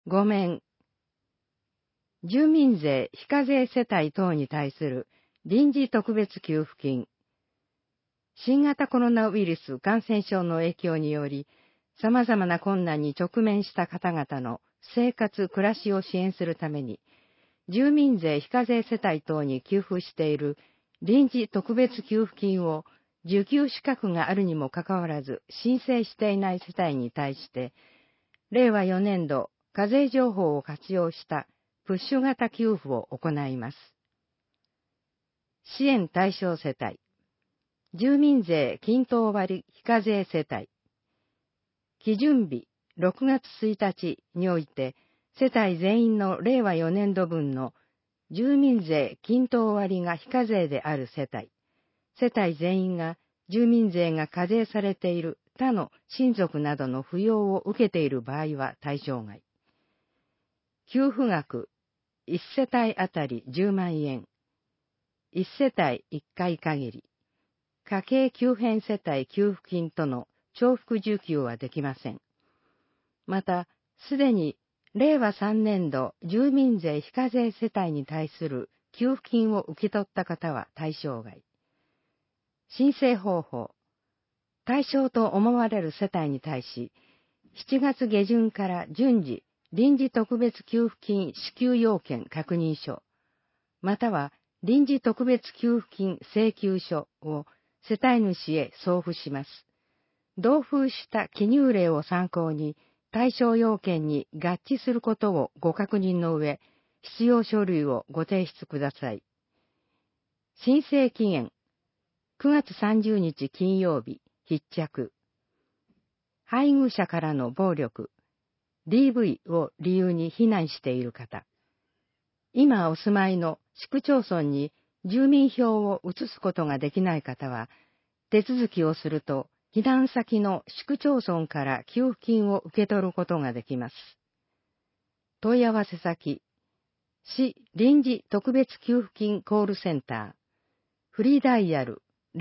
5面、住民税非課税世帯等に対する臨時特別給付金。新型コロナウイルス感染症の影響により、様々な困難に直面した方々の生活・暮らしを支援するために、住民税非課税世帯等に給付している臨時特別給付金を受給資格があるにもかかわらず申請していない世帯に対して、令和4年度課税情報を活用したプッシュ型給付を行います。支援対象世帯、住民税均等割非課税世帯、基準日6月1日において、世帯全員の令和4年度分の住民税均等割が非課税である世帯、世帯全員が住民税が課税されている他の親族などの扶養を受けている場合は対象外。給付額1世帯あたり10万円。1世帯1回限り。家計急変世帯給付金との重複受給はできません。また、すでに令和3年度住民税非課税世帯に対する給付金を受け取った方は対象外。申請方法。対象と思われる世帯に対し、7月下旬から順次、臨時特別給付金支給要件確認書、または臨時特別給付金請求書を世帯主へ送付します。同封した記入例を参考に対象要件に合致することをご確認の上、必要書類をご提出ください。申請期限、9月30日金曜日、必着。配偶者からの暴力、DV を理由に避難している方。今お住まいの市区町村に住民票を移すことができない方は、手続きをすると避難先の市区町村から給付金を受け取ることができます。問い合わせ先、市臨時特別給付金コールセンター、フリーダイヤル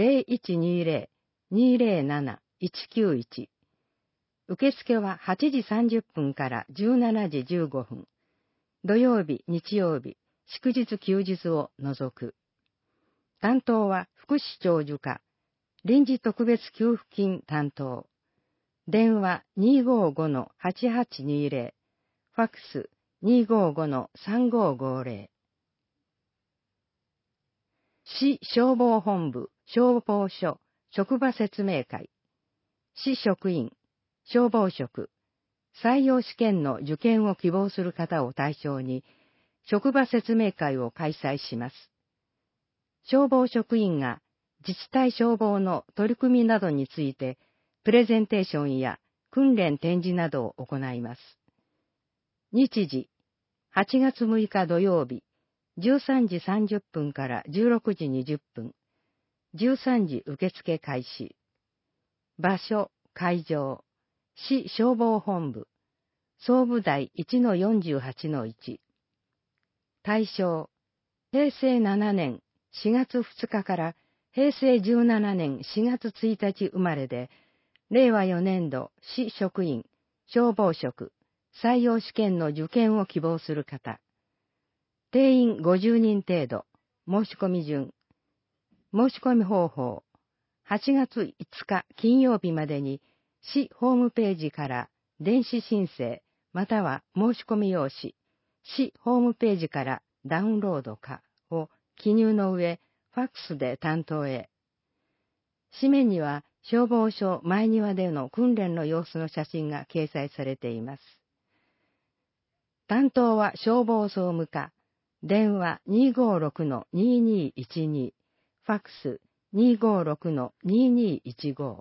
0120-207-191。受付は8時30分から17時15分。土曜日、日曜日、祝日休日を除く。担当は福祉長寿課、臨時特別給付金担当。電話 255-8820。ファックス 255-3550。市消防本部消防署職場説明会。市職員、消防職、採用試験の受験を希望する方を対象に、職場説明会を開催します。消防職員が自治体消防の取り組みなどについて、プレゼンテーションや訓練展示などを行います。日時、8月6日土曜日、13時30分から16時20分、13時受付開始。場所、会場、市消防本部、総武台 1-48-1。対象、平成7年4月2日から平成17年4月1日生まれで、令和4年度市職員、消防職、採用試験の受験を希望する方。定員50人程度、申し込み順。申し込み方法、8月5日金曜日までに市ホームページから電子申請または申し込み用紙、市ホームページからダウンロードかを記入の上、ファックスで担当へ。紙面には消防署前庭での訓練の様子の写真が掲載されています。担当は消防総務課、電話 256-2212、ファックス 256-2215。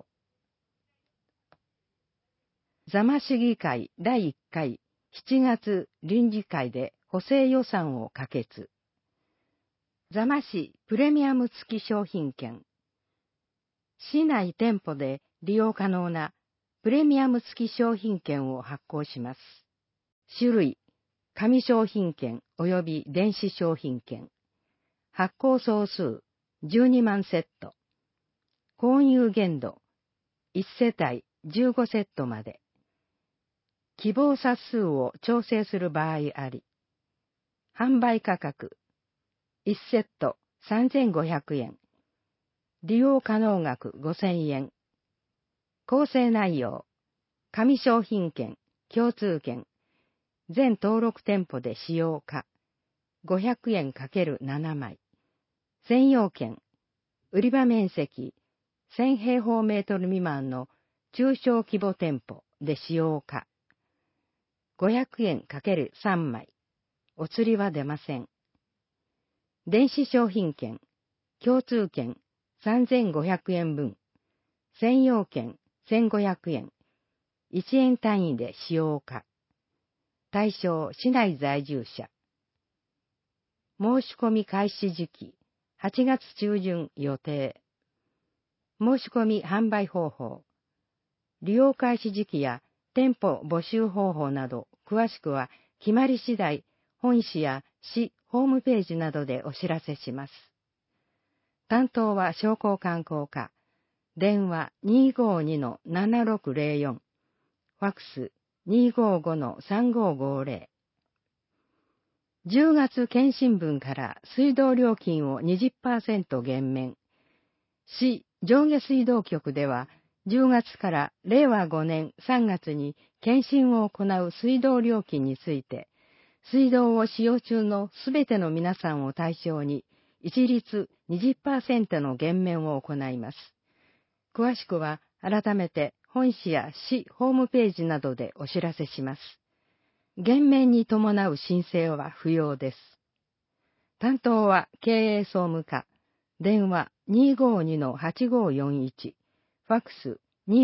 座間市議会第1回7月臨時会で補正予算を可決。座間市プレミアム付き商品券。市内店舗で利用可能なプレミアム付き商品券を発行します。種類、紙商品券及び電子商品券。発行総数12万セット。購入限度1世帯15セットまで。 希望冊数を調整する場合あり、販売価格、1セット3500円、利用可能額5000円、構成内容、紙商品券、共通券、全登録店舗で使用可、500円 ×7 枚、専用券、売り場面積1000平方メートル未満の中小規模店舗で使用可、500円 ×3 枚、お釣りは出ません。電子商品券、共通券3500円分、専用券1500円、1円単位で使用可。対象市内在住者。申し込み開始時期、8月中旬予定。申し込み販売方法。利用開始時期や店舗募集方法など、詳しくは決まり次第、本市や市ホームページなどでお知らせします。担当は商工観光課。電話 252-7604。ファックス 255-3550。10月検針分から水道料金を 20% 減免。市上下水道局では10月から令和5年3月に検針を行う水道料金について、水道を使用中のすべての皆さんを対象に一律 20% の減免を行います。詳しくは改めて本市や市ホームページなどでお知らせします。減免に伴う申請は不要です。担当は経営総務課。電話 252-8541。ファックス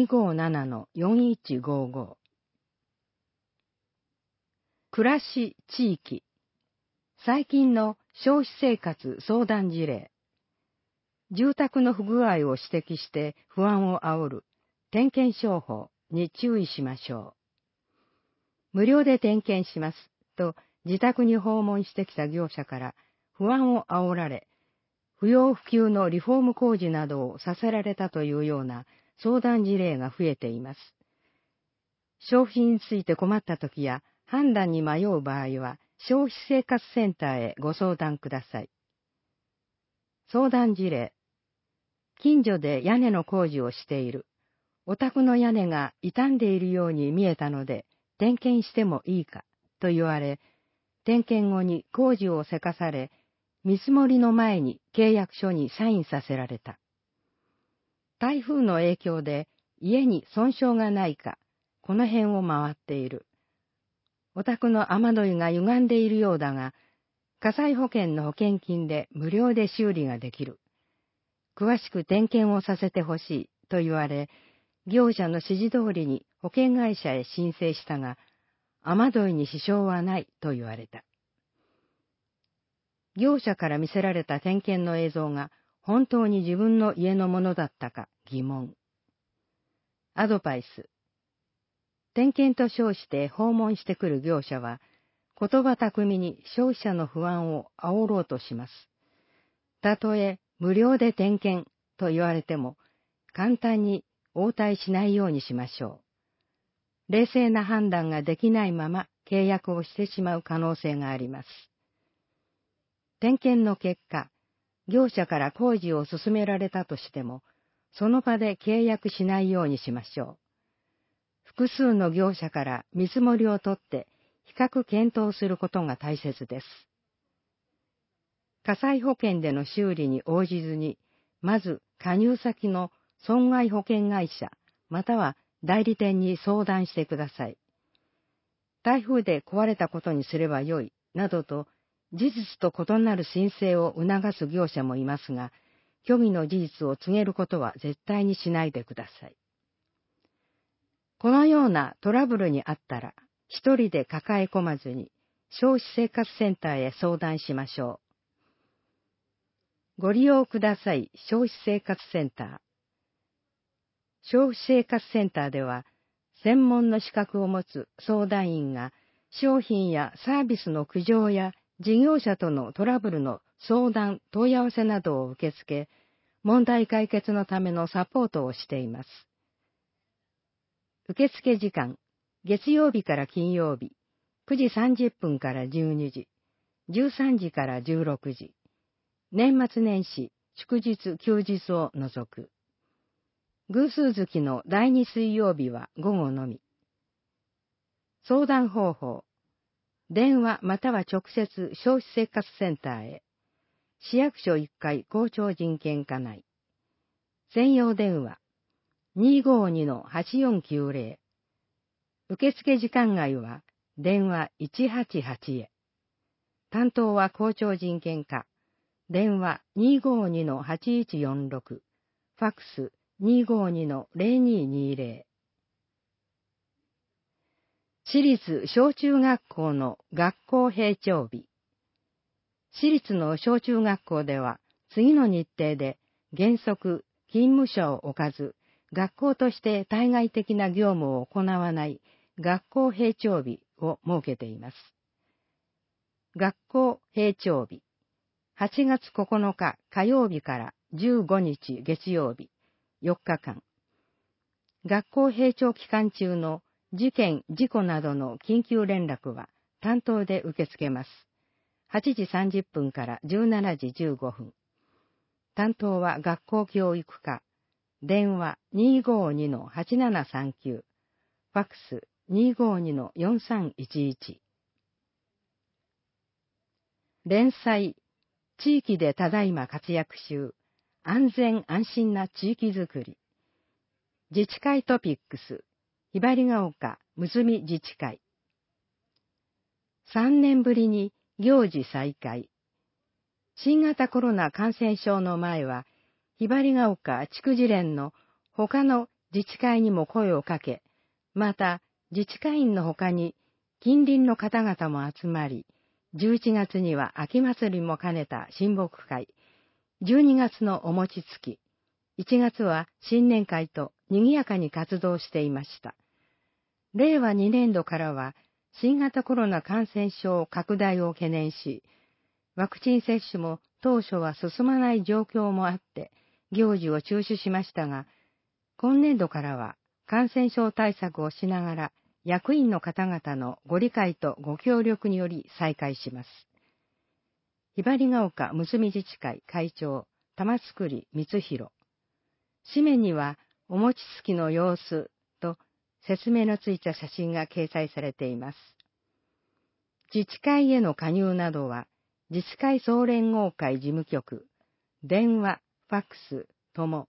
257-4155。暮らし地域。最近の消費生活相談事例。住宅の不具合を指摘して不安を煽る点検商法に注意しましょう。無料で点検しますと自宅に訪問してきた業者から不安を煽られ、不要不急のリフォーム工事などをさせられたというような相談事例が増えています。消費について困った時や判断に迷う場合は消費生活センターへご相談ください。相談事例。近所で屋根の工事をしている。お宅の屋根が傷んでいるように見えたので、点検してもいいかと言われ、点検後に工事をせかされ、見積もりの前に契約書にサインさせられた。台風の影響で家に損傷がないか、この辺を回っている。お宅の雨どいが歪んでいるようだが、火災保険の保険金で無料で修理ができる。詳しく点検をさせてほしいと言われ、業者の指示通りに保険会社へ申請したが、雨どいに支障はないと言われた。業者から見せられた点検の映像が本当に自分の家のものだったか疑問。アドバイス。点検と称して訪問してくる業者は、言葉巧みに消費者の不安を煽ろうとします。たとえ無料で点検と言われても、簡単に応対しないようにしましょう。冷静な判断ができないまま契約をしてしまう可能性があります。点検の結果、業者から工事を進められたとしても、その場で契約しないようにしましょう。複数の業者から見積もりを取って比較検討することが大切です。火災保険での修理に応じずに、まず加入先の損害保険会社または代理店に相談してください。台風で壊れたことにすればよいなどと事実と異なる申請を促す業者もいますが、虚偽の事実を告げることは絶対にしないでください。このようなトラブルにあったら、一人で抱え込まずに消費生活センターへ相談しましょう。ご利用ください消費生活センター。消費生活センターでは、専門の資格を持つ相談員が商品やサービスの苦情や事業者とのトラブルの相談・問い合わせなどを受け付け、問題解決のためのサポートをしています。受付時間、 月曜日から金曜日、9時30分から12時、13時から16時、年末年始、祝日、休日を除く。偶数月の第2水曜日は午後のみ。相談方法。電話または直接消費生活センターへ。市役所1階校長人権課内。専用電話。252-8490。受付時間外は電話188へ。担当は校長人権課。電話252-8146。ファックス252-0220。私立小中学校の学校閉庁日。私立の小中学校では次の日程で原則勤務所を置かず、学校として対外的な業務を行わない学校閉庁日を設けています。学校閉庁日。8月9日火曜日から15日月曜日、4日間。学校閉庁期間中の事件・事故などの緊急連絡は担当で受け付けます。8時30分から17時15分。担当は学校教育課。電話252-8739。ファックス252-4311。連載、地域でただいま活躍中、安全安心な地域づくり。自治会トピックス、ひばりが丘むつみ自治会。3年ぶりに行事再開。新型コロナ感染症の前は、ひばりが丘地区議連の他の自治会にも声をかけ、また自治会員の他に近隣の方々も集まり、11月には秋祭りも兼ねた親睦会、12月のお餅つき、1月は新年会と賑やかに活動していました。令和2年度からは新型コロナ感染症拡大を懸念し、ワクチン接種も当初は進まない状況もあって行事を中止しましたが、今年度からは感染症対策をしながら役員の方々のご理解とご協力により再開します。ひばりが丘むつみ自治会会長玉造光弘。紙面にはお餅つきの様子と説明のついた写真が掲載されています。自治会への加入などは自治会総連合会事務局、電話、ファックスとも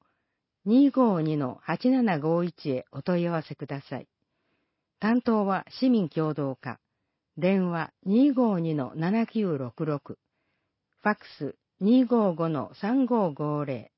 252-8751へお問い合わせください。担当は市民協働課、電話252-7966、ファックス255-3550。